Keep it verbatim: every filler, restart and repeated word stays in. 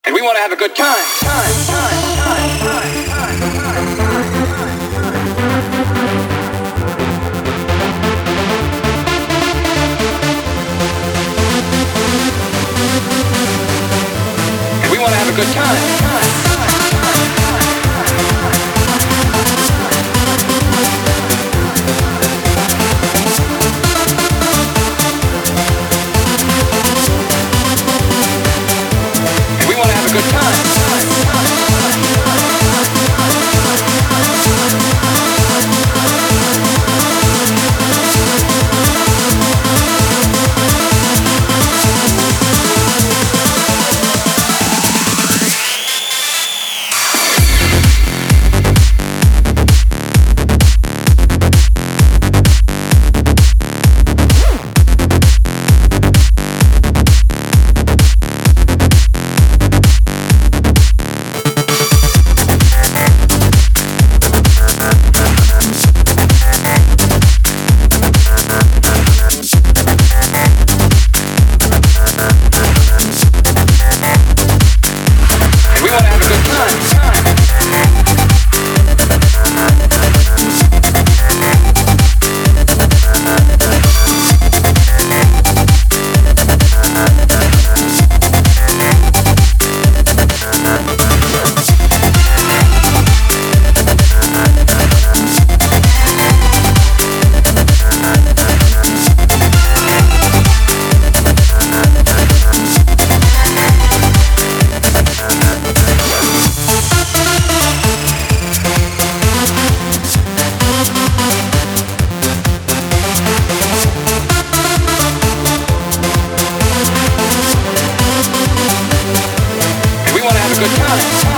And we want to have a good time. Time, time, time, time, time, time, time. And we want to have a good time. Time, time, time, time, and we want to have a good time. We want to have a good time.